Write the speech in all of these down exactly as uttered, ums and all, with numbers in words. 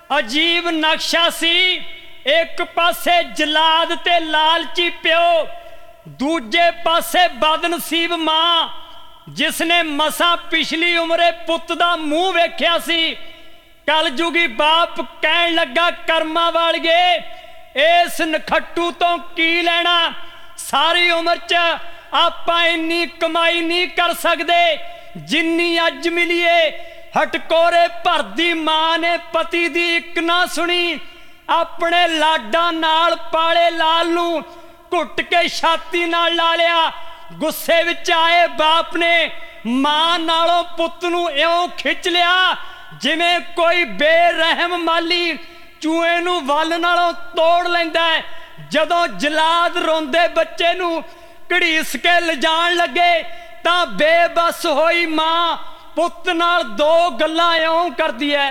अजीब नक्शा सी। एक पासे जलाद ते लालची प्यो, दूजे पासे बदनसीब मां जिसने मसा पिछली उम्रे पुत दा मूँह वेख्या सी। कलयुगी बाप कहन लगा कर्मा वालिए इस नखट्टू तो की लेना, सारी उम्र च आपां इन्नी कमाई नहीं कर सकते जिन्नी अज मिलीए। हटकोरे भरदी मां ने पति दी इक ना सुनी, अपने लाडा नाल पाले लाल नू घुट के छाती नाल ला लिया। गुस्से विच आए बाप ने मां नालों पुत नू इउं खिच लिया जिवें कोई बेरहम माली चूहे नू वल नालों तोड़ लैंदा है। जदों जलाद रोंदे बच्चे नू घड़ीस के लिजाण लगे तां बेबस होई मां पुत नाल दो गल्लां इउं करदी है।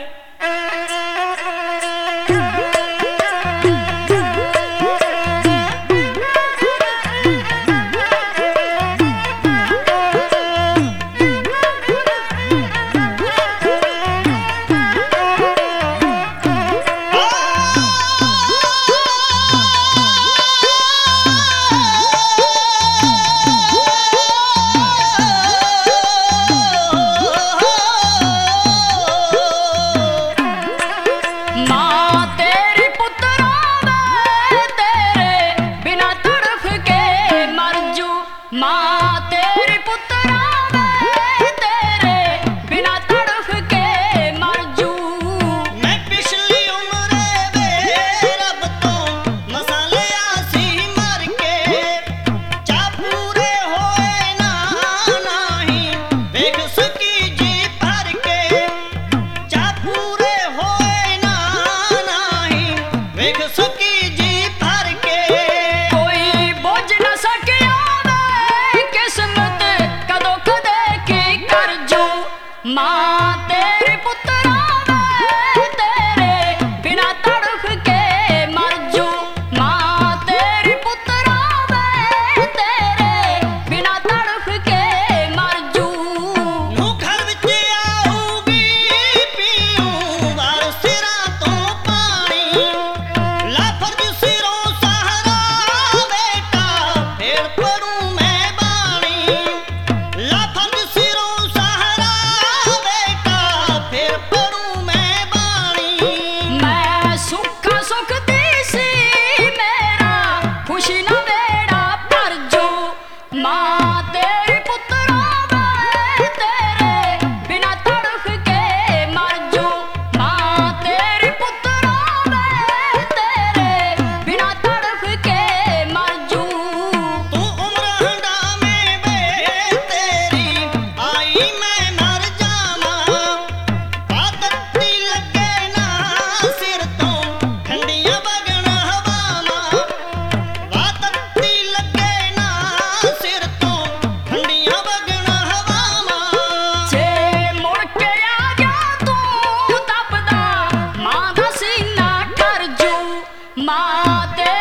मां तेरे